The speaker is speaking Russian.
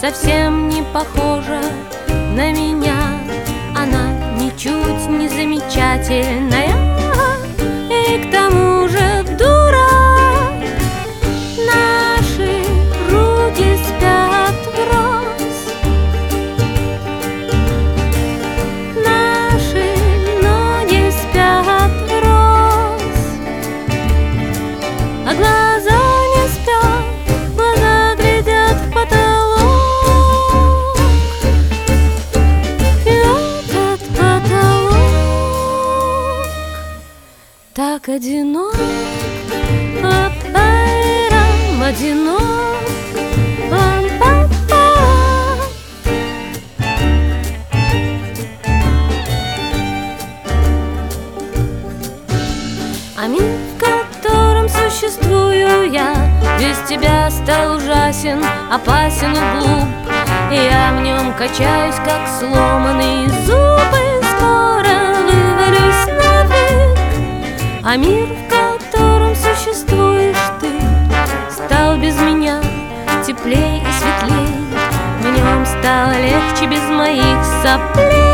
совсем не похожа на меня. Она ничуть не замечательная и к тому же дура. Наши груди спят врозь, наши ноги спят врозь, а глаза не спят, глаза глядят в потолок. И этот потолок так одинок, папайрам одинок, пам-пам-пам. А мир, в котором существую я, без тебя стал ужасен, опасен и глуп. Я в нем качаюсь, как сломанный зуб, и скоро вывалюсь нафиг. А мир, в котором существуешь ты, стал без меня теплей и светлей. В нем стало легче без моих соплей.